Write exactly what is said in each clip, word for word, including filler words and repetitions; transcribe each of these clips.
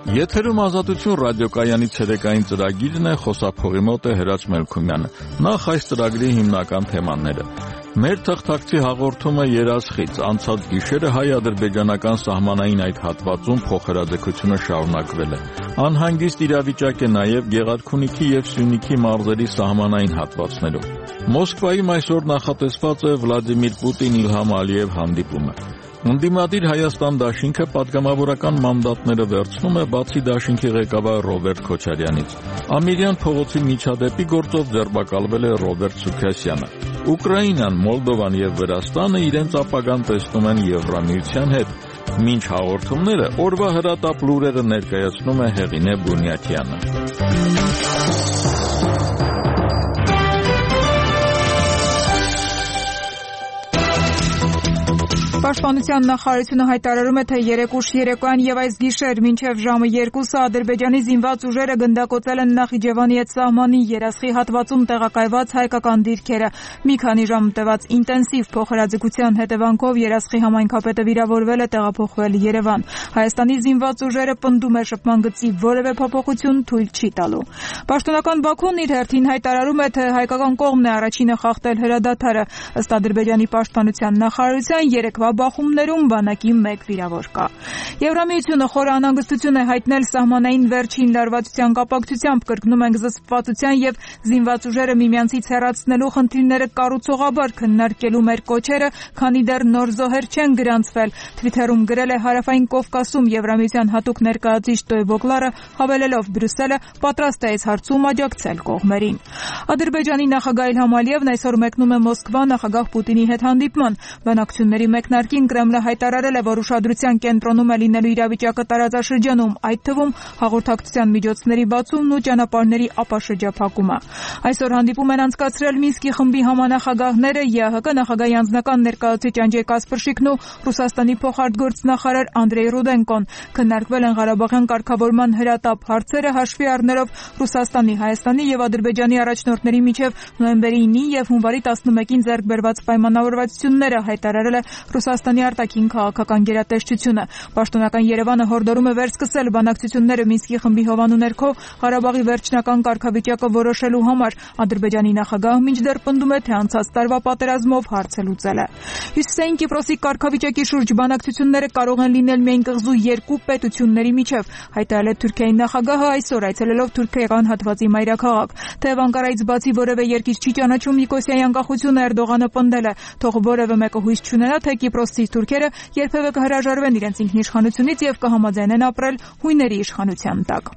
Եթերում ազատություն ռադիոկայանի ցերեկային ծրագիրն է, խոսափողի մոտ է Հրաչ Մելքումյանը։ Նախ այս ծրագրի հիմնական թեմաները։ Մեր թղթակցի հաղորդումը երազխից, անցած գիշերը հայ-ադրբեջանական սահմանային այդ հատվածում փոխհրաձգությունը շարունակվել է։ Անհանգիստ իրավիճակ է նաև Գեղարքունիքի և Սյունիքի մարզերի սահմանային հատվածներում։ Մոսկվայում այսօր նախատեսված է Վլադիմիր Պուտին-Իլհամ Ալիև հանդիպումը։ Ընդդիմադիր Հայաստան դաշինքը պատգամավորական մանդատները վերցնում է բացի դաշինքի ղեկավար Ռոբերտ Քոչարյանից։ Ամիրյան փողոցի միջադեպի գործով ձերբակալվել է Ռոբերտ Սուքասյանը։ Ուկրաինան, Մոլդովան և Վրաստանը իրենց ապագան տեսնում են Եվրամիության հետ։ Մինչ հաղորդումները օրվա հրատապ լուրերը ներկայացնում է Հեղինե Բունյաթյանը։ Պաշտպանության նախարարությունը հայտարարում է, թե երեկ ուշ երեկոյան եւ այս գիշեր մինչեւ ժամը երկուսը Ադրբեջանի զինված ուժերը գնդակոծել են Նախիջևանի հետ սահմանի երասխի հատվածում տեղակայված հայկական դիրքերը։ Մի քանի ժամ տևած ինտենսիվ փոխհրաձգության հետևանքով երասխի համայնքապետը վիրավորվել է, տեղափոխվել Երևան։ Հայաստանի զինված ուժերը պնդում է շփման գծի որևէ փոփոխություն թույլ չի տալու։ Պաշտոնական Բաքուն իր հերթին հայտարարում է, թե հայկական կողմն է առաջինը խախտել հրադադարը։ Ըստ Ադրբեջանի պաշտպանության նախարարության երեկվա բախումներում բանակի մեկ վիրավոր կա։ Եվրամիությունը խորը անհանգստություն է հայտնել սահմանային վերջին լարվածության կապակցությամբ, կրկնում ենք զսպվածության եւ զինված ուժերը միմյանցից հեռացնելու խնդիրները կառուցողաբար քննարկելու մեր կոչերը, քանի դեռ նոր զոհեր չեն գրանցվել։ Թվիթերում գրել է Հարավային Կովկասում Եվրամիության հատուկ ներկայացուցիչ Տոյվոգլարը, հավելելով Բրյուսելը պատրաստ է այս հարցում աջակցել կողմերին։ Ադրբեջանի նախագահ Իլհամ Ալիևն այսօր մեկնում է Մոսկվա նախագահ Պուտինի հետ հանդիպման։ Բանակցությունների մեկնարկին Կրեմլը հայտարարել է, որ ուշադրության կենտրոնում է լինելու իրավիճակը տարածաշրջանում, այդ թվում հաղորդակցության միջոցների բացումն ու ճանապարհների ապաշրջափակումը։ Այսօր հանդիպում են անցկացրել Մինսկի խմբի համանախագահները ԵԱՀԿ նախագահի անձնական ներկայացուցիչ Անջեյ Կասպրշիկն ու Ռուսաստանի փոխարտգործնախարար Անդրեյ Ռուդենկոն։ Քննարկվել են Ղարաբաղյան կարգավորման հրատապ հարցերը, հաշվի առնելով Ռուսաստանի, Հայաստանի եւ Ադրբեջանի առաջնորդների միջև նոյեմբերի ինին եւ հունվարի տասնմեկին ձեռք բերված պայմանավորվածությունները, հայտարարել է Ռուսաստանի արտաքին քաղաքական գերատեսչությունը։ Պաշտոնական Երևանը հորդորում է վերսկսել բանակցությունները Մինսկի խմբի հովանու ներքո Ղարաբաղի վերջնական կարգավիճակը որոշելու համար։ Ադրբեջանի նախագահը մինչդեռ պնդում է, թե անցած տարվա պատերազմով հարց է լուծել է։ Հյուսիսային Կիպրոսի կարգավիճակի շուրջ բանակցությունները կարող են լինել միայն կղզու երկու պետությունների միջև, հայտարարել է Թուրքիայի նախագահը այսօր այցելելով Թուրքիական հատվածի մայրաքաղաք։ Թեև Անկարայից բացի որևէ երկիր չի ճանաչում Նիկոսիայի անկախությունը, Էրդողանը պնդել է, թող որևէ մեկը հույս չունենա, թե Կիպրոսցի թուրքերը երբևէ կհրաժարվեն իրենց ինքնիշխանությունից եւ կհամաձայնեն ապրել հույների իշխանության տակ։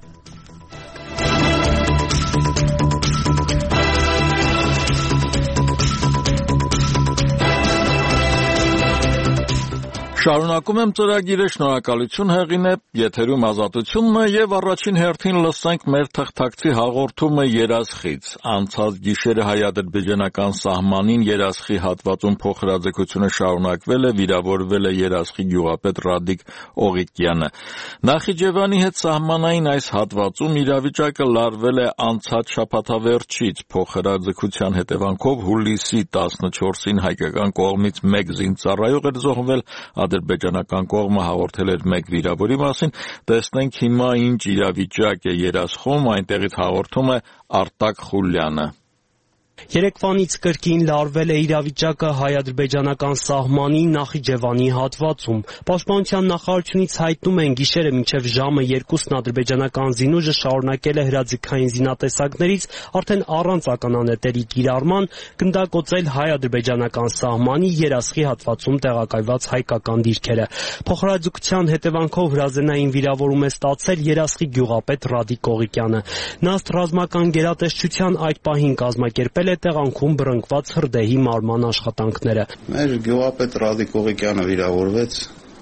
Շարունակում եմ ծրագիրը, շնորհակալություն Հեղինե, եթերում ազատությունն է եւ առաջին հերթին լսենք մեր թղթակցի հաղորդումը երազխից։ Անցած գիշերը հայ-ադրբեջանական սահմանին երազխի հատվածում փոխհրաձգությունը շարունակվել է, վիրավորվել է երազխի գյուղապետ Ռադիկ Օղիկյանը։ Նախիջևանի հետ սահմանային այս հատվածում իրավիճակը լարվել է անցած շաբաթավերջից։ Փոխհրաձգության հետևանքով հուլիսի տասնչորսին հայկական կողմից մեկ զինծառայող էր զոհվել, ադրբեջանական կողմը հաղորդել էր մեկ վիրավորի մասին։ Տեսնենք հիմա ինչ իրավիճակ է երազխում, այնտեղից հաղորդում է Արտակ Խուլյանը։ Երեկվանից կրկին լարվել է իրավիճակը հայ-ադրբեջանական սահմանի Նախիջևանի հատվածում։ Պաշտպանության նախարարությունից հայտնում են, գիշերը մինչև ժամը երկուսն ադրբեջանական զինուժը շարունակել է հրաձգային զինատեսակներից արդեն առանց ականանետերի կիրառման գնդակոծել հայ-ադրբեջանական սահմանի երասխի հատվածում տեղակայված հայկական դիրքերը։ Փոխհրաձգության հետևանքով հրազենային վիրավորում է ստացել երասխի գյուղապետ Ռադիկ Օղիկյանը։ Նա ըստ ռազմական գերատեսչության այդ պահին կազմակերպել է տեղանքում բռնկված հրդեհի մարման աշխատանքները։ Մեր գյուղապետ Ռադիկ Օղիկյանը վիրավորվեց,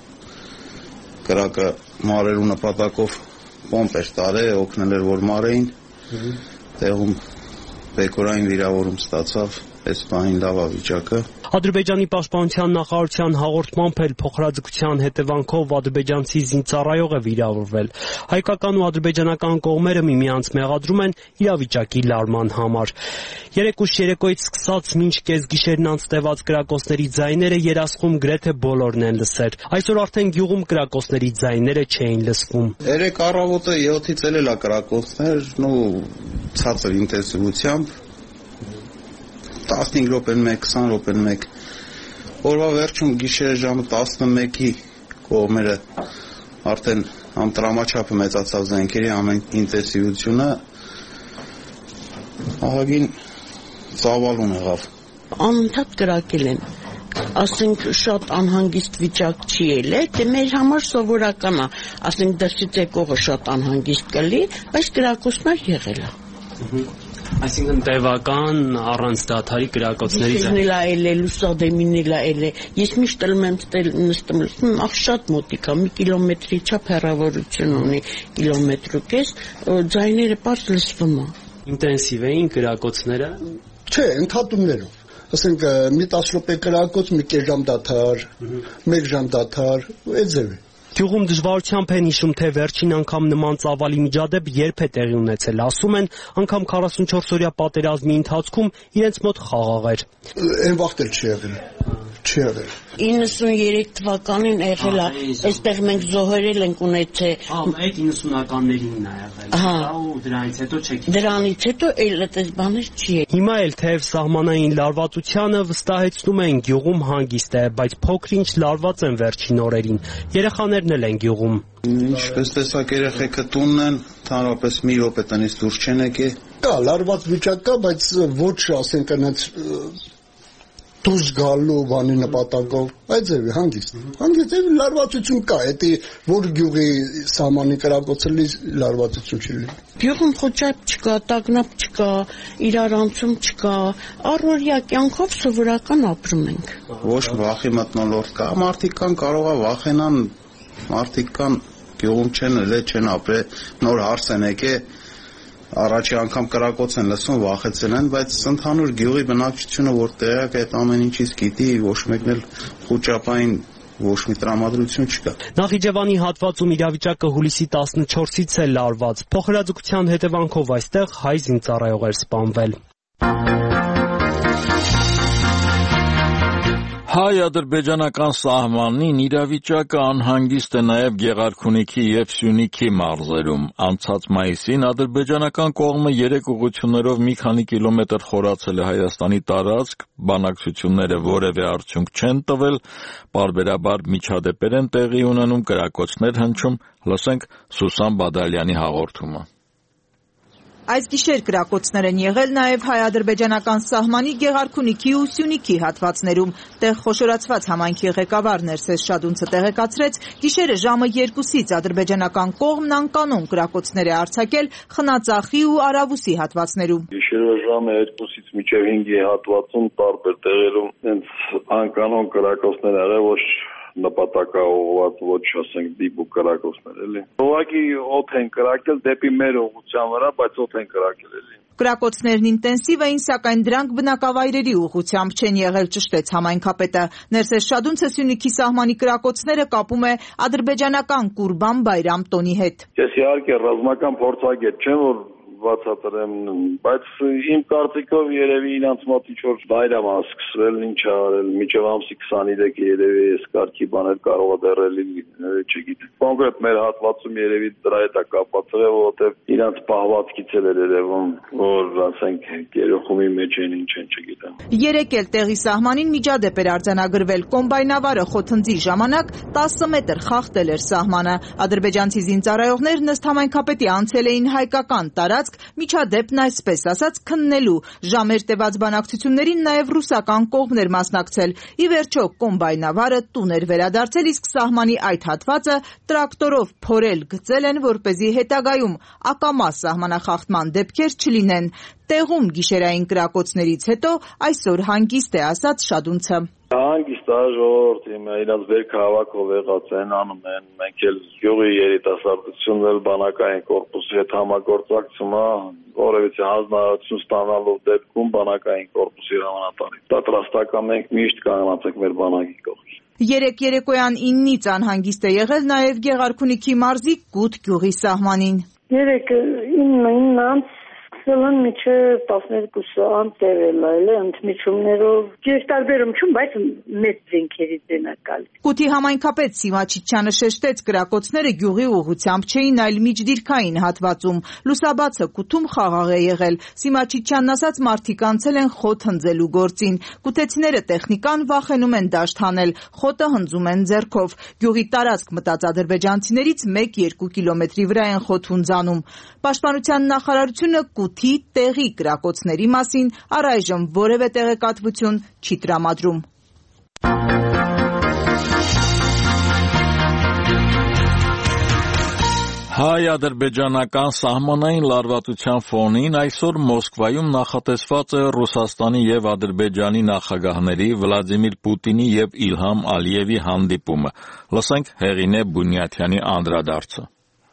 կրակը մարելու նպատակով պոմպ էր տարել, օգնել էր որ մարեին, տեղում բեկորային վիրավորում ստացավ, այս բանին լավ է վիճակը։ Ադրբեջանի պաշտպանության նախարարության հաղորդմամբ էլ փոխհրաձգության հետևանքով ադրբեջանցի զինծառայող է վիրավորվել։ Հայկական ու ադրբեջանական կողմերը միմյանց մեղադրում են իրավիճակի լարման համար։ Երեկ ուշ երեկոյից սկսած մինչ կեսգիշերն անց տևած կրակոցների ձայները երասխում գրեթե բոլորն են լսել։ Այսօր արդեն գյուղում կրակոցների ձայները չէին լսվում։ Երեկ առավոտը յոթից էլ էլա կրակոցներ, նո ցածր ինտենսիվությամբ տասնհինգ րոպեն մեկ, քսան րոպեն մեկ։ Օրվա վերջում գիշերը ժամը տասնմեկի կողմերը արդեն համ տրամաչափը մեծացավ զենքերի ամեն ինտենսիվությունը ահագին ծավալուն եղավ։ Անընդհատ կրակել են, ասենք շատ անհանգիստ վիճակ չի ելել, դե մեր համար սովորական է, ասենք դրսից եկողը շատ անհանգիստ կլի, բայց կրակոցներ եղել է։ Այսինքն տևական առանց դադարի կրակոցներից է ելել, լուսադեմին էլ ելել։ Ես միշտ ելում եմ նստում, ախ շատ մոտիկ է, մի կիլոմետրի չափ հեռավորություն ունի, կիլոմետր ու կես, ձայները պարզ լսվում է։ Ինտենսիվ էին կրակոցները։ Չէ, ընդհատումներով։ Ասենք մի տասը րոպե կրակոց, մի կես ժամ դադար, մեկ ժամ դադար, այդ ձև է։ Գյուղում դժվարությամբ են հիշում, թե վերջին անգամ նման ծավալի միջադեպ երբ է տեղի ունեցել։ Ասում են, անգամ քառասունչորս-օրյա պատերազմի ընթացքում իրենց մոտ խաղաղ էր։ Այն վաղտ էլ չի եղել։ Չի եղել։ իննսուններեք թվականին եղել է, այստեղ մենք զոհերել ենք ունեցել։ Ահա, այդ իննսունականներին է եղել։ Ահա, ու դրանից հետո չեք։ Դրանից հետո էլ այդպես բաներ չի եղել։ Հիմա էլ թեև սահմանային լարվածությունը վստահեցնում են գյուղում հանգիստ է, բայց փոքր-ինչ լարված են վերջին օրերին։ Երեխաներն էլ են գյուղում։ Ինչպես տեսակ երեխեքը տունն են, ընդհանրապես մի րոպե տնից դուրս չեն եկել։ Կա լարված վիճակ կա, բայց ոչ ասենք այնց դուրս գալու բանի նպատակով, այդ ձևի հանգիստ։ Հանգիստ է լարվածություն կա, դա որ գյուղի սահմանի կրակոցելի լարվածություն չի լինի։ Գյուղում խոճապ չկա, տագնապ չկա, իրարանցում չկա, առօրյա կյանքով սովորական ապրում ենք։ Ոչ վախի մթնոլորտ կա, մարդիկ կան կարող է վախենան, մարդիկ կան գյուղում չեն ելել, չեն ապրել, նոր հարս են եկել, առաջի անգամ կրակոց են լսում, վախեցել են, բայց ընդհանուր գյուղի բնակչությունը որ տեղյակ է այդ ամեն ինչից գիտի, ոչ մեկն էլ խոճապային ոչ մի տրամադրություն չկա։ Նախիջևանի հատվածում իրավիճակը հուլիսի տասնչորսից է լարված։ Փոխհրաձգության հետևանքով այստեղ հայ զինծառայող էր սպանվել։ Հայ-ադրբեջանական սահմանին իրավիճակը անհանգիստ է նաև Գեղարքունիքի և Սյունիքի մարզերում։ Անցած մայիսին ադրբեջանական կողմը երեք ուղղություններով մի քանի կիլոմետր խորացել է Հայաստանի տարածք, բանակցությունները որևէ արդյունք չեն տվել, պարբերաբար միջադեպեր են տեղի ունենում, կրակոցներ հնչում, լսենք Սուսան Բադալյանի հաղորդումը։ Այս գիշեր կրակոցներ են եղել նաև հայ-ադրբեջանական սահմանի Գեղարքունիքի ու Սյունիքի հատվածներում։ Տեղ խոշորացված համայնքի ղեկավար Ներսես Շադունցը տեղեկացրեց, գիշերը ժամը երկուսից ադրբեջանական կողմն անկանոն կրակոցներ է արձակել Խնածախի ու Արավուսի հատվածներում։ Գիշերը ժամը երկուսից մինչև հինգի հատվածում տարբեր տեղերում հենց անկանոն կրակոցներ եղել, ոչ նպատակաուղղված, ոչ ասենք դիպուկ կրակոցներ, էլի։ Ուղղակի օդ են կրակել դեպի մեր ուղղության վրա, բայց օդ են կրակել, էլի։ Կրակոցներն ինտենսիվ էին, սակայն դրանք բնակավայրերի ուղղությամբ չեն եղել, ճշտեց համայնքապետը։ Ներսես Շադունցը Սյունիքի սահմանի կրակոցները կապում է ադրբեջանական Կուրբան Բայրամ տոնի հետ։ Ես իհարկե ռազմական փորձագետ չեմ, որ բացատրեմ, բայց իմ կարծիքով երևի իրանց մոտ ինչ-որ բայրամ է սկսվել, ինչ ա արել, մինչև ամսի քսանինը երևի այս կարգի բաներ կարող է դեռ լինել, չգիտեմ։ Կոնկրետ մեր հատվածում երևի դրա հետ է կապված եղել, որովհետև իրանց պահվածքից էլ էր երևում, որ ասենք գերոխումի մեջ են, ինչ են, չգիտեմ։ Երեկ էլ տեղի սահմանին միջադեպ էր արձանագրվել, կոմբայնավարը խոթնձի ժամանակ տասը մետր խախտել էր սահմանը։ Ադրբեջանցի զինծառայողներն ըստ համայնքապետի անցել էին հայկական տարածք, միջադեպն այսպես ասած քննելու։ Ժամեր տևած բանակցություններին նաև ռուսական կողմն էր մասնակցել։ Ի վերջո կոմբայնավարը տուն էր վերադարձել, իսկ սահմանի այդ հատվածը տրակտորով փորել գծել են, որպեսզի հետագայում ակամա սահմանախախտման դեպքեր չլինեն։ Տեղում գիշերային կրակոցներից հետո այսօր հանգիստ է, ասաց Շադունցը։ Հանգիստ է ժողովրդի, իրաց բերք հավաքով եղած են անում են, մենք էլ գյուղի երիտասարդությունն էլ բանակային կորպուսի հետ համագործակցում է, որևիցե հանձնարարություն ստանալով դեպքում բանակային կորպուսի հրամանատարի պատրաստական ենք միշտ կանգնած ենք մեր բանակի կողքին։ Երեք երեկոյան իննից անհանգիստ է եղել նաև Գեղարքունիքի մարզի Կուտ գյուղի սահմանին։ Երեք իննից սկսել են մինչև տասներկուսը անտերել այլ է ընդմիջումներով ես տարբերում չում, բայց մեծ զենքերից են ակալ։ Կուտի համայնքապետ Սիմա Չիչյանը շեշտեց, կրակոցները գյուղի ուղղությամբ չէին, այլ միջդիրքային հատվածում։ Լուսաբացը Կուտում խաղաղ է եղել։ Սիմա Չիչյանն ասաց, մարդիկ անցել են խոտ հնձելու գործին։ Կուտեցիները տեխնիկան վախենում են դաշտ հանել, խոտը հնձում են ձեռքով։ Գյուղի տարածք մտած ադրբեջանցիներից մեկ-երկու կիլոմետրի վրա են խոտ հունձանում։ Պաշտպանության նախարարությունը Կուտի տեղի կրակոցների մասին առայժմ որևէ տեղեկատվություն չի տրամադրում։ Հայ-ադրբեջանական սահմանային լարվածության ֆոնին այսօր Մոսկվայում նախատեսված է Ռուսաստանի և Ադրբեջանի նախագահների Վլադիմիր Պուտինի և Իլհամ Ալիևի հանդիպումը։ Լսենք Հեղինե Բունյաթյանի անդրադարձը։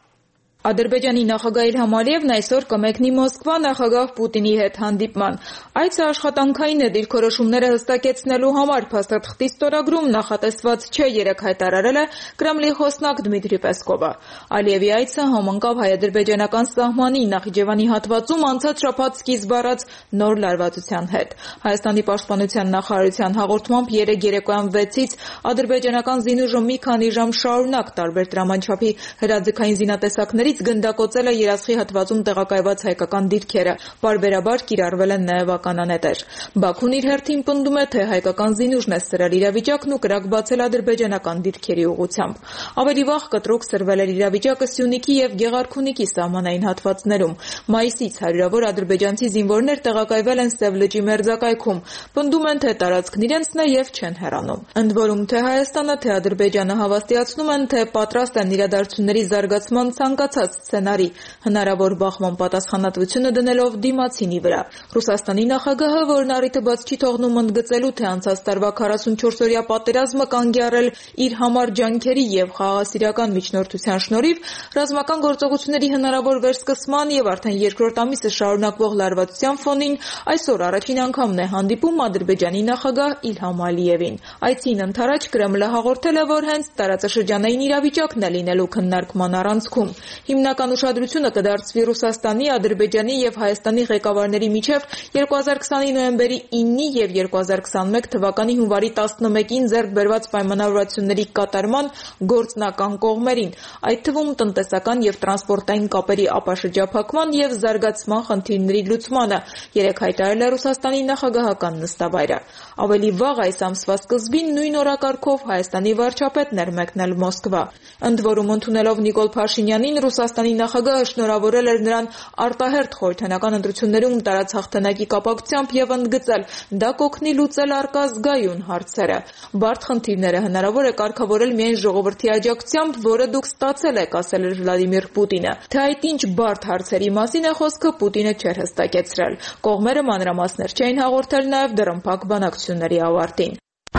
Ադրբեջանի նախագահ Իլհամ Ալիևն այսօր կմեկնի Մոսկվա նախագահ Պուտինի հետ հանդիպման։ Այցը աշխատանքային է, դիրքորոշումները հստակեցնելու համար փաստաթղթի ստորագրում նախատեսված չէ, երեկ հայտարարել է Կրեմլի խոսնակ Դմիտրի Պեսկովը։ Ալիևի այցը համընկավ հայ-ադրբեջանական սահմանի Նախիջևանի հատվածում անցած շաբաթ սկիզբ առած նոր լարվածության հետ։ Հայաստանի պաշտպանության նախարարության հաղորդմամբ երեկ երեկոյան վեցից ադրբեջանական զինուժը մի քանի ժամ շարունակ տարբեր տրամանչափի հրաձգային զինատեսակների գնդակոծել է Երասխի հատվածում տեղակայված հայկական դիրքերը, պարբերաբար կիրառվել են նաև ականանետեր։ Բաքուն իր հերթին պնդում է, թե հայկական զինուժն է սրել իրավիճակն ու կրակ բացել ադրբեջանական դիրքերի ուղղությամբ։ Ավելի վաղ կտրուկ սրվել էր իրավիճակը Սյունիքի և Գեղարքունիքի սահմանային հատվածներում։ Մայիսից հարյուրավոր ադրբեջանցի զինվորներ տեղակայվել են Սև լճի մերձակայքում, պնդում են, թե տարածքն իրենցն է և չեն հեռանում։ Ընդ որում, թե Հայաստանը, թե Ադրբեջանը հավաստիացնում են, թե պատրաստ են իրադարձությունների զարգացման ցանկացած սցենարի հնարավոր բախման պատասխանատվությունը դնելով դիմացինի վրա։ Ռուսաստանի նախագահը, որն առիթը բաց չի թողնում ընդգծելու, թե անցած տարվա քառասունչորսօրյա պատերազմը կանգ է առել իր համար ջանքերի և խաղաղասիրական միջնորդության շնորհիվ, ռազմական գործողությունների հնարավոր վերսկսման և արդեն երկրորդ ամիսը շարունակվող լարվածության ֆոնին այսօր առաջին անգամն է հանդիպում Ադրբեջանի նախագահ Իլհամ Ալիևին։ Այցին ընդառաջ Կրեմլը հաղորդել է, որ հենց տարածաշրջանային իրավիճակն է լինելու քննարկման առանցքում։ Հիմնական ուշադրությունը կդարձվի Ռուսաստանի, Ադրբեջանի և Հայաստանի ղեկավարների միջև երկու հազար քսանի նոյեմբերի իննի և երկու հազար քսանմեկ թվականի հունվարի տասնմեկին ձեռք բերված պայմանավորվածությունների կատարման գործնական կողմերին, այդ թվում տնտեսական և տրանսպորտային կապերի ապաշրջափակման և զարգացման խնդիրների լուծմանը, երեկ հայտարարել է Ռուսաստանի նախագահական նստավայրը։ Ավելի վաղ այս ամսվա սկզբին նույն օրակարգով Հայաստանի վարչապետն էր մեկնել Մոսկվա։ Ընդ որում, ընդունելով Նիկոլ Փաշինյանին, Ռուսաստանի նախագահը շնորհավորել էր նրան արտահերթ խորհրդանական ընտրություններում տարած հաղթանակի կապակցությամբ և ընդգծել, դա կօգնի լուծել առկա զգայուն հարցերը։ Բարդ խնդիրները հնարավոր է կարգավորել միայն ժողովրդի աջակցությամբ, որը դուք ստացել եք, ասել էր Վլադիմիր Պուտինը։ Թե այդ ինչ բարդ հարցերի մասին է խոսքը, Պուտինը չէր հստակեցրել։ Կողմերը մանրամասներ չէին հաղորդել նաև դռնփակ բանակցությունների ավարտին։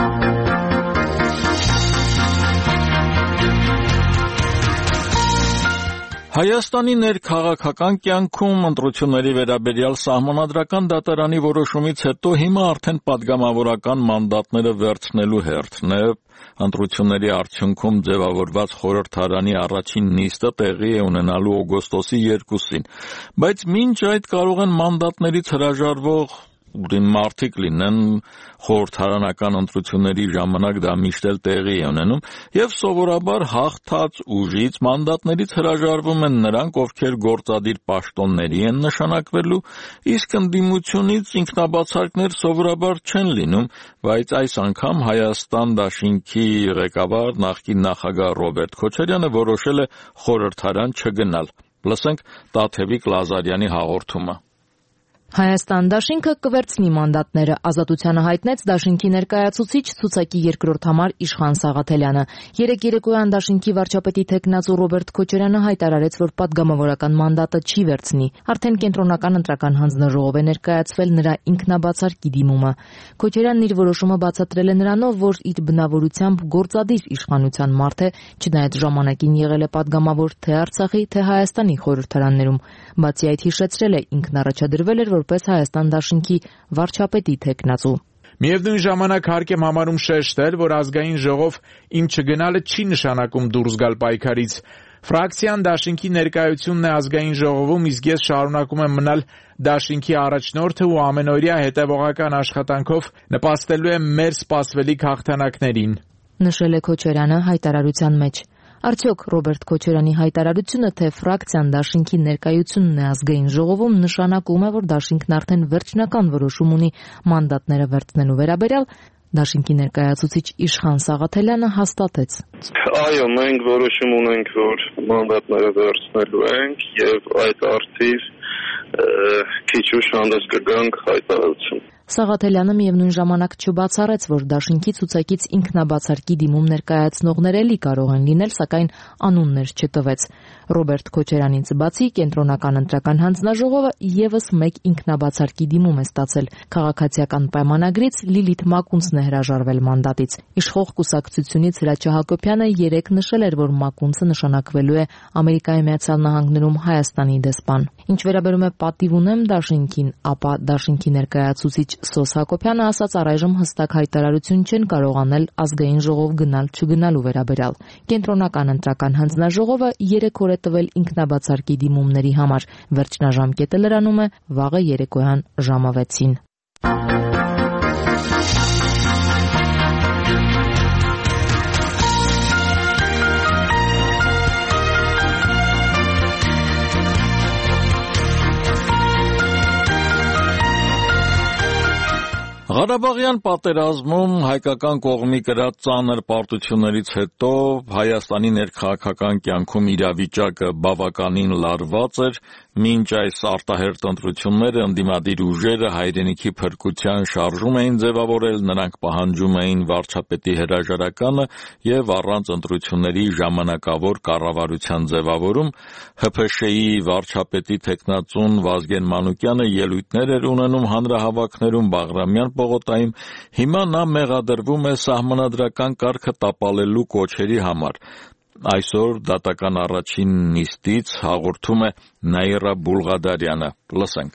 Հայաստանի ներքաղաքական կյանքում ընտրությունների վերաբերյալ Սահմանադրական դատարանի որոշումից հետո հիմա արդեն պատգամավորական մանդատները վերցնելու հերթն է։ Ընտրությունների արդյունքում ձևավորված խորհրդարանի առաջին նիստը տեղի է ունենալու օգոստոսի երկուսին, բայց մինչ այդ կարող են մանդատներից հրաժարվող մարդիկ լինեն, խորհրդարանական ընտրությունների ժամանակ դա միշտ էլ տեղի է ունենում, և սովորաբար հաղթած ուժից մանդատներից հրաժարվում են նրանք, ովքեր գործադիր պաշտոնների են նշանակվելու, իսկ ընդդիմությունից ինքնաբացարկներ սովորաբար չեն լինում, բայց այս անգամ Հայաստան դաշինքի ղեկավար նախկին նախագահ Ռոբերտ Քոչարյանը որոշել է խորհրդարան չգնալ։ Լսենք Տաթևիկ Լազարյանի հաղորդումը։ Հայաստան դաշինքը կվերցնի մանդատները, ազատությանը հայտնեց դաշինքի ներկայացուցիչ ցուցակի երկրորդ համար Իշխան Սաղաթելյանը։ Երեկ երեկոյան դաշինքի վարչապետի թեկնածու Ռոբերտ Քոչարյանը հայտարարեց, որ պատգամավորական մանդատը չի վերցնի։ Արդեն կենտրոնական ընտրական հանձնաժողով է ներկայացվել նրա ինքնաբացարկի դիմումը։ Քոչարյանն իր որոշումը բացատրել է նրանով, որ իր բնավորությամբ գործադիր իշխանության մարդ է, չնայած ժամանակին եղել է պատգամավոր թե Արցախի, թե Հայաստանի խորհրդարաններում։ Բացի այդ հիշեցրել է, ինքն առաջադրվել էր որպես Հայաստան դաշինքի վարչապետի թեկնածու։ Միևնույն ժամանակ հարկ եմ համարում շեշտել, որ ազգային ժողով իմ չգնալը չի նշանակում դուրս գալ պայքարից։ Ֆրակցիան դաշինքի ներկայությունն է ազգային ժողովում, իսկ ես շարունակում եմ մնալ դաշինքի առաջնորդը ու ամենօրյա հետևողական աշխատանքով նպաստելու եմ մեր սպասվելիք հաղթանակներին, նշել է Քոչարյանը հայտարարության մեջ։ Արդյոք Ռոբերտ Քոչարյանի հայտարարությունը, թե ֆրակցիան դաշինքի ներկայությունն է ազգային ժողովում, նշանակում է, որ դաշինքն արդեն վերջնական որոշում ունի մանդատները վերցնելու վերաբերյալ, դաշինքի ներկայացուցիչ Իշխան Սաղաթելյանը հաստատեց. Այո, մենք որոշում ունենք, որ մանդատները վերցնելու ենք եւ այդ արդիվ քիչ ուշ հանդես կգանք հայտարարություն։ Սաղաթելյանը միևնույն ժամանակ չբացառեց, որ դաշինքի ցուցակից ինքնաբացարկի դիմում ներկայացնողներ էլի կարող են լինել, սակայն անուններ չտվեց։ Ռոբերտ Քոչարյանից բացի կենտրոնական ընտրական հանձնաժողովը եւս մեկ ինքնաբացարկի դիմում է ստացել։ Քաղաքացիական պայմանագրից Լիլիթ Մակունցն է հրաժարվել մանդատից։ Իշխող կուսակցությունից Հրաչյա Հակոբյանը երեկ նշել էր, որ Մակունցը նշանակվելու է Ամերիկայի Միացյալ Նահանգներում Հայաստանի դեսպան։ Ինչ վերաբերում է պատիվ ունեմ դաշինքին, ապա դաշինքի ներկայացուցիչ Սոս Հակոբյանը ասաց, առայժմ հստակ հայտարարություն չեն կարող անել ազգային ժողով գնալ-չգնալու վերաբերյալ։ Կենտրոնական ընտրական հանձնաժողովը երեք օր է տվել ինքնաբացարկի դիմումների համար։ Վերջնաժամկետը լրանում է վաղը երեկոյան ժամը վեցին։ Ղարաբաղյան պատերազմում հայկական կողմի կրած ծանր պարտություններից հետո Հայաստանի ներքաղաքական կյանքում իրավիճակը բավականին լարված էր, մինչ այս արտահերթ ընտրությունները ընդդիմադիր ուժերը հայրենիքի փրկության շարժում էին ձևավորել, նրանք պահանջում էին վարչապետի հրաժարականը եւ առանց ընտրությունների ժամանակավոր կառավարության ձևավորում, Հ Փ Շ ի վարչապետի թեկնածուն Վազգեն Մանուկյանը ելույթներ էր ունենում հանրահավաքներում Բաղրամյան պողոտայում, հիմա նա մեղադրվում է սահմանադրական կարգը տապալելու կոչերի համար։ Այսօր դատական առաջին նիստից հաղորդում է Նաիրա Բուլղադարյանը։ Լսենք։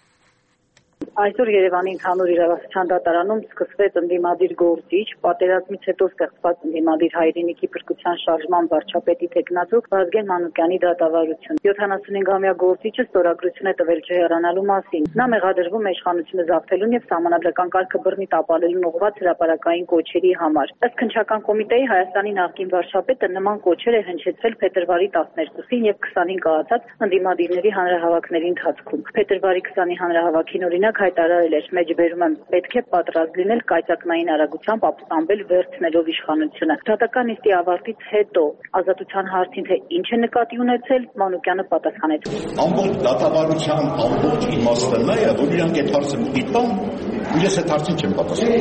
Այսօր Երևանի ընդհանուր իրավասության դատարանում սկսվեց ընդդիմադիր գործիչ, պատերազմից հետո ստեղծված ընդդիմադիր հայրենիքի փրկության շարժման վարչապետի թեկնածու Վազգեն Մանուկյանի դատավարություն։ յոթանասունհինգամյա գործիչը ստորագրություն է տվել չհեռանալու մասին։ Նա մեղադրվում է իշխանությունը զավթելուն եւ սահմանադրական կարգը բռնի տապալելուն ուղղված հրապարակային կոչերի համար։ Ըստ քննչական կոմիտեի Հայաստանի նախկին վարչապետը նման կոչեր է հնչեցրել փետրվարի տասներկուսին եւ քսանին կայացած ընդդիմադիրների հանրահավաքների ընթացքում։ Փետրվարի քսանի հանրահավաքին օրինակ հայտարարել էր, մեջ բերում եմ, պետք է պատրաստ լինել կայծակնային արագությամբ ապստամբել վերցնելով իշխանությունը։ Դատական նիստի ավարտից հետո ազատության հարցին թե ինչ է նկատի ունեցել, Մանուկյանը պատասխանեց. Ամբողջ դատավարության ամբողջ իմաստը նա է, որ իրանք այդ հարցը դիտան, ու ես այդ հարցին չեմ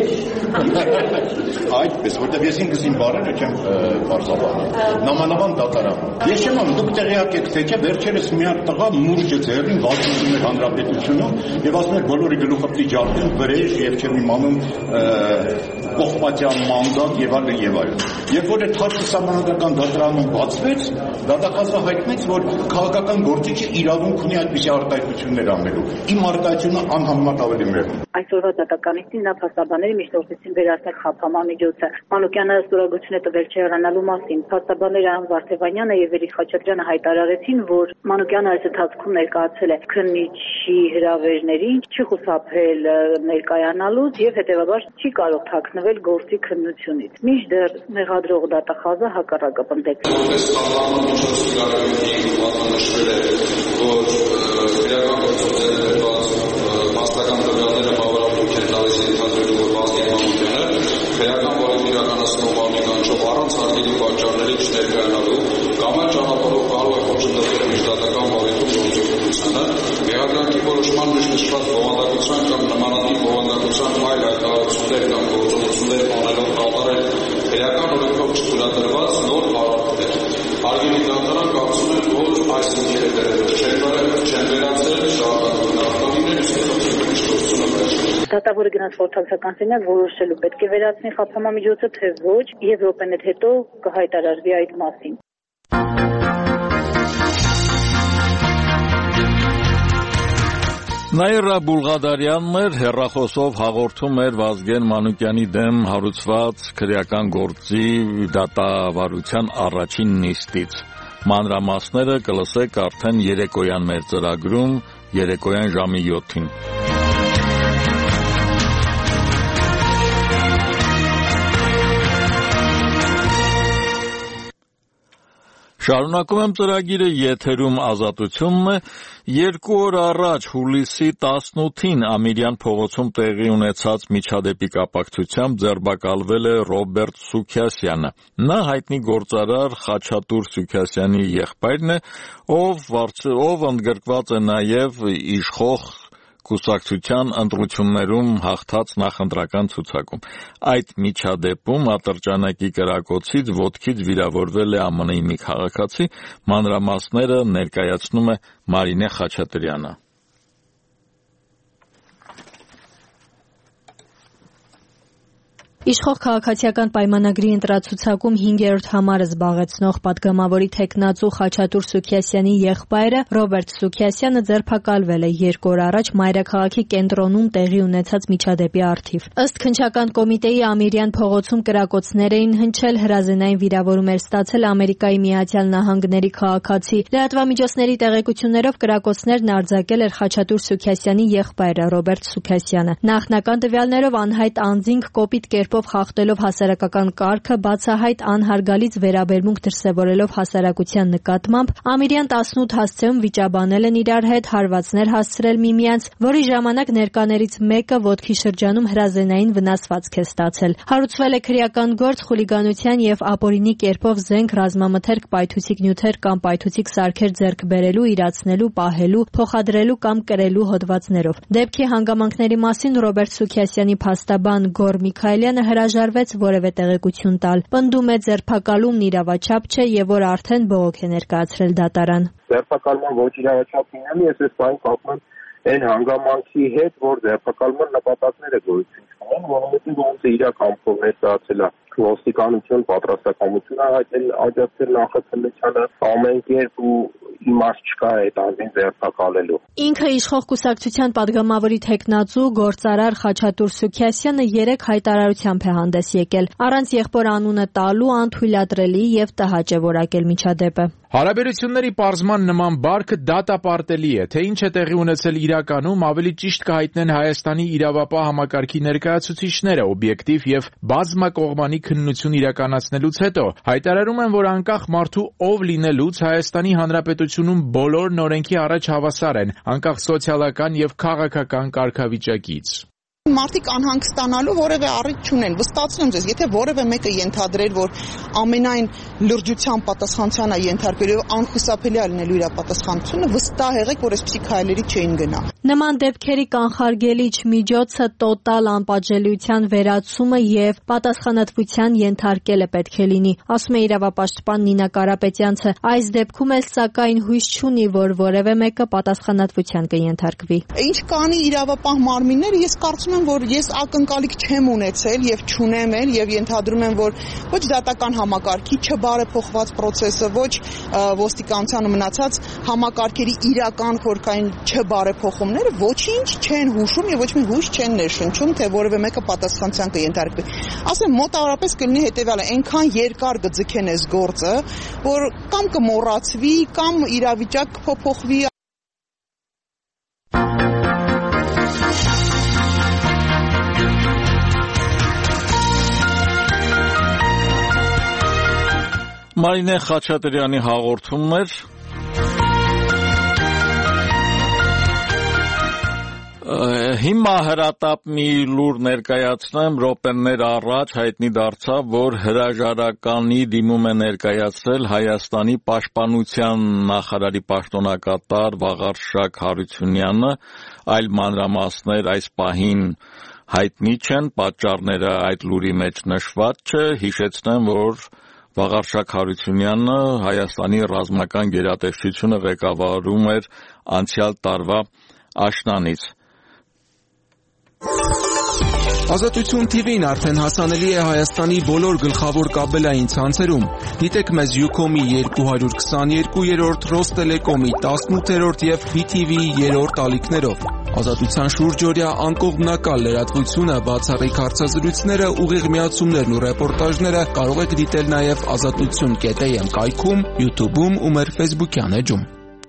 պատասխանում։ Այդպես, որտեղ ես ինքս իմ բառերը չեմ բարձրացնում։ Նամանավան դատարան։ Ես չեմ անում, դուք տեղյակ եք, թե վերջերս մի հատ տղա մուրճը ձեռին վազում էր հանրապետությունում եւ ասում էր բոլորի գլուխը ջարդեն վրեժ եւ չեմ իմանում կողմատյան մանդատ եւ այլն եւ այլն։ Երբ որ այդ հարցը սահմանադրական դատարանում բացվեց, դատախազը հայտնեց, որ քաղաքական գործիչը իրավունք ունի այդպիսի արտահայտություններ անելու։ Իմ արտահայտությունը անհամեմատ ավելի մեծ է։ Այսօրվա դատականին նա փաստաբանների միջնորդեցին վերացնել խափանման միջոցը։ Մանուկյանը ստորագրություն է տվել չհեռանալու մասին։ Փաստաբանները Ան Վարդևանյանը եւ Էրիկ Խաչատրյանը հայտարարեցին, որ Մանուկյանը այս ընթացքում ներկայացել է քննիչի հրավերներին, չի խուսափել ներկայանալուց եւ հետեւաբար չի կարող թաքնվել գործի քննությունից։ Մինչդեռ մեղադրող դատախազը հակառակը պնդեց։ Որպես խափանման միջոց իրավունքի պատնշվել է, որ իրական գործողությունները հետված մասնական տվյալները բավարարություն են տալիս ենթադրելու, որ Վազգեն Մանուկյանը քրեական բարի իրականացնող բանականչով առանց հարգելի պատճառների չներկայանալու կամ այլ ճանապարհով կարող է խոչընդոտել միջդատական բարեթող գործողությանը, մեղադրանքի որոշման մեջ նշված գործողություններ կամ գործողություններ անելով կատարել քրեական օրենքով չթույլատրված նոր վարորդներ։ Հարգելի դատարան կարծում եմ, որ այս ինքերը չեն վերացել շահարկատուն ավտոմобիլներ իսկ Դատավորը գնաց խորհրդական սենյակ որոշելու պետք է վերացնի խափանամիջոցը թե ոչ եւ րոպեներ հետո կհայտարարվի այդ մասին։ Նաիրա Բուլղադարյանն էր հեռախոսով հաղորդում էր Վազգեն Մանուկյանի դեմ հարուցված քրեական գործի դատավարության առաջին նիստից։ Մանրամասները կլսեք արդեն երեկոյան մեր ծրագրում երեկոյան ժամի յոթին։ Շարունակում եմ ծրագիրը, եթերում Ազատությունն է։ Երկու օր առաջ հուլիսի տասնութին Ամիրյան փողոցում տեղի ունեցած միջադեպի կապակցությամբ ձերբակալվել է Ռոբերտ Սուքիասյանը։ Նա հայտնի գործարար Խաչատուր Սուքիասյանի եղբայրն է, ով, ով ընդգրկված է նաև իշխող կուսակցության ընտրություններում հաղթած նախընտրական ցուցակում։ Այդ միջադեպում ատրճանակի կրակոցից ոտքից վիրավորվել է ԱՄՆ-ի մի քաղաքացի, մանրամասները ներկայացնում է Մարինե Խաչատրյանը։ Իշխող քաղաքացիական պայմանագրի ընտրացուցակում հինգերորդ համարը զբաղեցնող պատգամավորի թեկնածու Խաչատուր Սուքիասյանի եղբայրը Ռոբերտ Սուքիասյանը ձերբակալվել է երկու օր առաջ մայրաքաղաքի կենտրոնում տեղի ունեցած միջադեպի առթիվ։ Ըստ քննչական կոմիտեի Ամիրյան փողոցում կրակոցներ էին հնչել, հրազենային վիրավորում էր ստացել Ամերիկայի Միացյալ Նահանգների քաղաքացի։ Լրատվամիջոցների տեղեկություններով կրակոցներն արձակել էր Խաչատուր Սուքիասյանի եղբայրը Ռոբերտ Սուքիասյանը։ Նախնական տվյալներով անհայտ անձինք կոպիտ կերպով խախտելով հասարակական կարգը, բացահայտ անհարգալից վերաբերմունք դրսևորելով հասարակության նկատմամբ, Ամիրյան տասնութ հասցեում վիճաբանել են իրար հետ, հարվածներ հասցրել միմյանց, որի ժամանակ ներկաներից մեկը ոտքի շրջանում հրազենային վնասվածք է ստացել։ Հարուցվել է քրեական գործ խուլիգանության եւ ապօրինի կերպով զենք, ռազմամթերք, պայթուցիկ նյութեր կամ պայթուցիկ սարքեր ձեռք բերելու, իրացնելու, պահելու, փոխադրելու կամ կրելու հոդվածներով։ Դեպքի հանգամանքների մասին Ռոբերտ Սուքիասյանի փաստաբան Գոր Միքայելյանը հրաժարվեց որևէ տեղեկություն տալ։ Պնդում է ձերբակալումն իրավաչափ չէ եւ որ արդեն բողոք է ներկայացրել դատարան։ Ձերբակալման ոչ իրավաչափ լինելու ես այս բանը կապում եմ այն հանգամանքի հետ, որ ձերբակալման նպատակները գոյություն չունեն, որովհետեւ ոնց է իրական ամփոփ ներկայացել է ոստիկանություն պատրաստակամություն հայտնել աջակցել նախաձեռնությանը ամեն կերպ ու իմաստ չկա այդ անձին ձերբակալելու։ Ինքը իշխող կուսակցության падգամավորի թեկնածու գործարար Խաչատուր Սուքիասյանը երեք հայտարարությամբ է հանդես եկել։ Առանց եղբոր անունը տալու անթույլատրելի եւ տհաճ է որակել միջադեպը։ Հարաբերությունների պարզման նման բարքը դատապարտելի է, թե ինչ է տեղի ունեցել իրականում, ավելի ճիշտ կհայտնեն Հայաստանի իրավապահ համակարգի ներկայացուցիչները օբյեկտիվ եւ բազմակողմանի քննություն իրականացնելուց հետո հայտարարում են, որ անկախ մարդու ով լինելուց Հայաստանի Հանրապետությունում բոլորն օրենքի առաջ հավասար են, անկախ սոցիալական եւ քաղաքական կարգավիճակից։ Մարդիկ անհանգստանալու որևէ առիթ չունեն։ Վստահեցնում եմ ձեզ, եթե որևէ մեկը ենթադրեր, որ ամենայն լրջության պատասխանատվության է ենթարկվելու եւ անխուսափելի է լինելու իր պատասխանատվությունը, վստահ եղեք, որ այսպիսի քայլերի չէին գնա։ Նման դեպքերի կանխարգելիչ միջոցը տոտալ անպատժելիության վերացումը եւ պատասխանատվության ենթարկելը պետք է լինի, ասում է իրավապաշտպան Նինա Կարապետյանցը։ Այս դեպքում էլ սակայն հույս չունի, որ որևէ մեկը պատասխանատվության կենթարկվի։ Ինչ կանի իրավապահ մարմինները, ես կարծում եմ, որ ես ակնկալիք չեմ ունեցել եւ չունեմ էլ եւ ենթադրում եմ, որ ոչ դատական համակարգի չբարեփոխված process-ը, ոչ ոստիկանությանը մնացած համակարգերի իրական խորքային չբարեփոխումները ոչինչ չեն հուշում եւ ոչ մի հույս չեն ներշնչում, թե որևէ մեկը պատասխանատվության կենթարկվի։ Ասեմ, մոտավորապես կլինի հետեւյալը, այնքան երկար կձգեն այս գործը, որ կամ կմոռացվի, կամ իրավիճակ կփոփոխվի։ Մարինե Խաչատրյանի հաղորդումն էր։ Հիմա հրատապ մի լուր ներկայացնեմ, րոպեներ առաջ հայտնի դարձավ, որ հրաժարականի դիմում է ներկայացրել Հայաստանի պաշտպանության նախարարի պաշտոնակատար Վաղարշակ Հարությունյանը, այլ մանրամասներ այս պահին հայտնի չեն, պատճառները այդ լուրի մեջ նշված չէ, հիշեցնեմ, որ Վաղարշակ Հարությունյանը Հայաստանի ռազմական գերատեսչությունը ղեկավարում էր անցյալ տարվա աշնանից։ Ազատություն թի վին արդեն հասանելի է Հայաստանի բոլոր գլխավոր կաբելային ցանցերում։ Դիտեք մեզ Ucom-ի երկու հարյուր քսաներկուերորդ, Ռոստելեկոմի տասնութերորդ եւ բի թի վի-ի երրորդ ալիքներով։ Ազատության շուրջօրյա անկողմնակալ լրատվությունը, բացառիկ հարցազրույցները, ուղիղ միացումներն ու ռեպորտաժները կարող եք դիտել նաեւ ազատություն կետ էյ էմ կայքում, YouTube-ում ու մեր Facebook-յան էջում։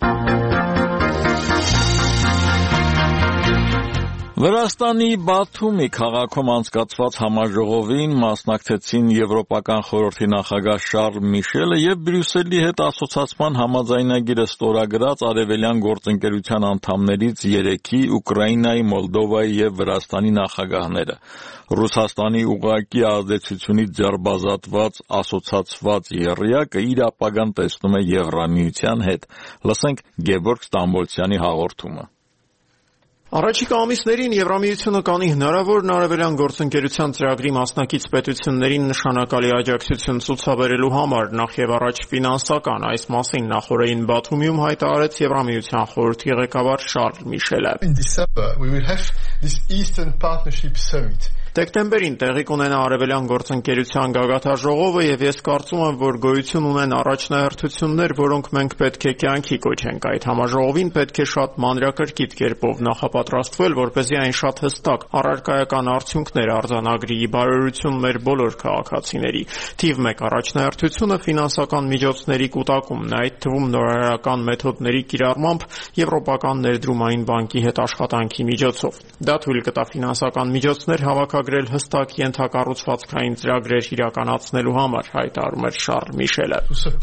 Վրաստանի Բաթումի քաղաքում անցկացված համաժողովին մասնակցեցին Եվրոպական խորհրդի նախագահ Շարլ Միշելը եւ Բրյուսելի հետ ասոցիացման համաձայնագիրը ստորագրած արևելյան գործընկերության անդամներից երեքի՝ Ուկրաինայի, Մոլդովայի եւ Վրաստանի նախագահները։ Ռուսաստանի ուղղակի ազդեցությունից ձերբազատված ասոցացված եռյակը իր ապագան տեսնում է Եվրամիության հետ։ Լսենք Գևորգ Ստամբոլցյանի հաղորդումը։ Առաջիկա ամիսներին Եվրամիությունը կանի հնարավորն արևելյան գործընկերության ծրագրի մասնակից պետություններին նշանակալի աջակցություն ցուցաբերելու համար, նախ եւ առաջ ֆինանսական, այս մասին նախորդին Բաթումիում հայտարարեց Եվրամիության խորհրդի ղեկավար Շարլ Միշելը։ In December we will have this Eastern Partnership Summit. Դեկտեմբերին տեղի կունենա արևելյան գործընկերության գագաթաժողովը եւ ես կարծում եմ, որ գոյություն ունեն առաջնահերթություններ, որոնք մենք պետք է կյանքի կոչենք։ Այդ համաժողովին պետք է շատ մանրակրկիտ կերպով նախապատրաստվել, որպեսզի այն շատ հստակ առարկայական արդյունքներ արձանագրի ի բարօրություն մեր բոլոր քաղաքացիների։ Թիվ մեկ առաջնահերթությունը ֆինանսական միջոցների կուտակումն է, այդ թվում նորարարական մեթոդների կիրառմամբ Եվրոպական ներդրումային բանկի հետ աշխատանքի միջոցով։ Դա թույլ կտա ֆինանսական միջոցներ հավաք գրել հստակ ենթակառուցվածքային ծրագրեր իրականացնելու համար, հայտարարում էր Շարլ Միշելը։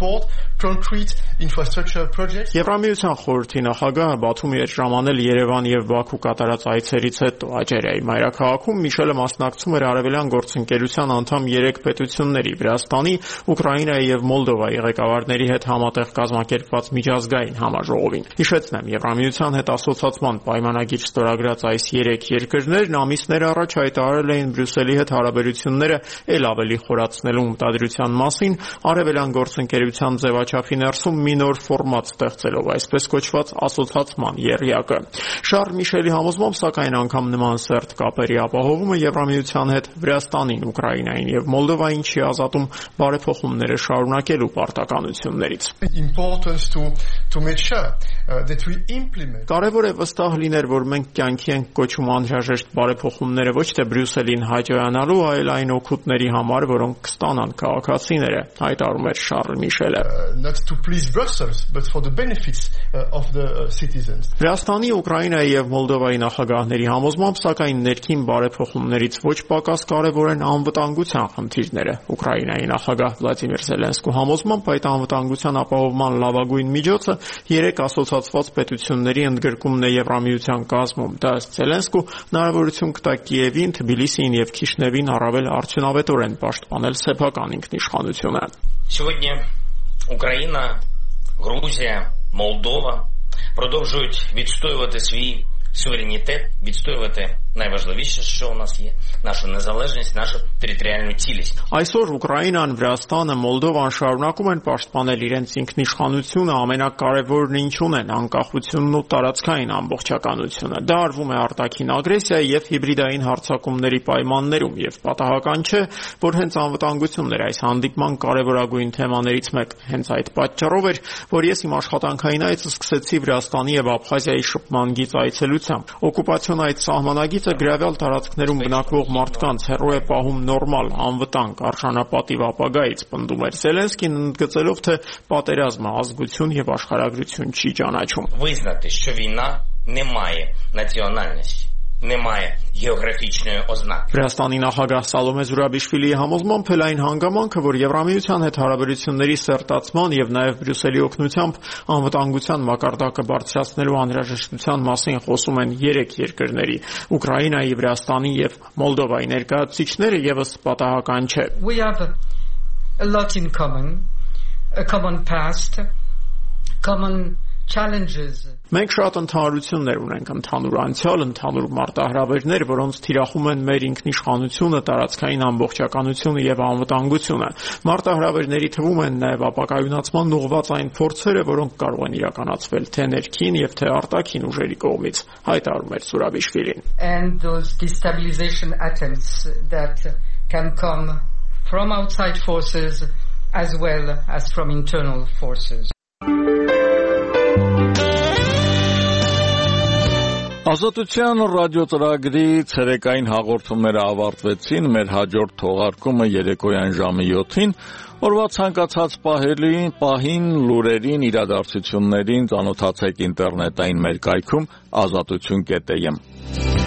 Եվրամիության խորհրդի նախագահը Բաթումի էր ժամանել Երևան եւ Բաքու կատարած այցերից հետո Աջերիայի մայրաքաղաքում Միշելը մասնակցում էր արևելյան գործընկերության անդամ երեք պետությունների՝ Վրաստանի, Ուկրաինայի եւ Մոլդովայի ղեկավարների հետ համատեղ կազմակերպված միջազգային համաժողովին։ Հիշեցնեմ, Եվրամիության հետ ասոցիացման պայմանագիր ստորագրած այս երեք երկրներն ամիսներ առաջ հայտարարել էին Բրյուսելի հետ հարաբերությունները ել ավելի խորացնելու մտադրության մասին, արևելյան գործընկերության ձևաչափի ներսում մի նոր ֆորմատ ստեղծելով, այսպես կոչված ասոցիացման եռյակը։ Շարլ Միշելի համոզմամբ, սակայն անգամ նման սերտ կապերի ապահովումը Եվրամիության հետ Վրաստանին, Ուկրաինային եւ Մոլդովային չի ազատում բարեփոխումները շարունակելու պարտականություններից։ Կարևոր է վստահ լինել, որ մենք կյանքի ենք կոչում անհրաժեշտ բարեփոխումները ոչ թե Բրյուսելին հաջողանալու, այլ այն օգուտների համար, որոնք կստանան քաղաքացիները, հայտարարում էր Շարլ Միշելը։ Վրաստանի, Ուկրաինայի եւ Մոլդովայի նախագահների համոզմամբ, սակայն ներքին բարեփոխումներից ոչ պակաս կարևոր են անվտանգության խնդիրները։ Ուկրաինայի նախագահ Վլադիմիր Զելենսկու համոզմամբ, այդ անվտանգության ապահովման լավագույն միջոցը երեք ասոցիացված պետությունների ընդգրկումն է Եվրամիության կազմում։ Դա ըստ Զելենսկու հնարավորություն կտա Կիևին, Թբիլիսիին եւ Քիշնևին առավել արդյունավետորեն պաշտպանել սեփական ինքնիշխանությունը։ Сьогодні Україна, Грузія, Молдова продовжують відстоювати свій суверенітет, відстоювати найважливіше, що у нас є, нашу незалежність, нашу територіальну цілість. Այսօր Ուկրաինան, Վրաստանը, Մոլդովան շարունակում են պաշտպանել իրենց ինքնիշխանությունը, ամենակարևորն ինչ ունեն, անկախությունն ու տարածքային ամբողջականությունը։ Դա արվում է արտաքին ագրեսիայի եւ հիբրիդային հարձակումների պայմաններում եւ պատահական չէ, որ հենց անվտանգությունն էր այս հանդիպման կարևորագույն թեմաներից մեկը։ Հենց այդ պատճառով էր, որ ես իմ աշխատանքային այցը սկսեցի Վրաստանի եւ Աբխազիայի շփման գիծ այցելությամբ։ Օկուպացիոն այդ սահմանագիծը գրավյալ տարածքներում բնակվող մարդկանց հեռու է պահում նորմալ, անվտանգ, արժանապատիվ ապագայից, պնդում էր Զելենսկին, ընդգծելով, թե պատերազմը ազգություն եւ աշխարհագրություն չի ճանաչում։ Визнати, що війна не має національності. Немає географічної ознаки. Վրաստանի նախագահ Սալոմե Զուրաբիշվիլիի համոզմամբ էլ այն հանգամանքը, որ Եվրամիության հետ հարաբերությունների սերտացման եւ նաեւ Բրյուսելի օգնությամբ անվտանգության մակարդակը բարձրացնելու անհրաժեշտության մասին խոսում են երեք երկրների՝ Ուկրաինայի, Վրաստանի եւ Մոլդովայի ներկայացուցիչները, եւս պատահական չէ։ We have a lot in common, a common past, common challenges. Մենք շատ ընդհանրություններ ունենք, ընդհանուր անցյալ, ընդհանուր մարտահրավերներ, որոնց թիրախում են մեր ինքնիշխանությունը, տարածքային ամբողջականությունը եւ անվտանգությունը։ Մարտահրավերների թվում են նաեւ ապակայունացման ուղղված այն փորձերը, որոնք կարող են իրականացվել թե ներքին եւ թե արտաքին ուժերի կողմից, հայտարարում էր Զուրաբիշվիլին։ And those destabilization attempts that can come from outside forces as well as from internal forces. Ազատության ռադիոծրագրի ցերեկային հաղորդումները ավարտվեցին, մեր հաջորդ թողարկումը երեկոյան ժամը յոթին, օրվա ցանկացած պահելին, պահին, լուրերին, իրադարձություններին ծանոթացեք ինտերնետային մեր կայքում ազատություն կետ է եմ։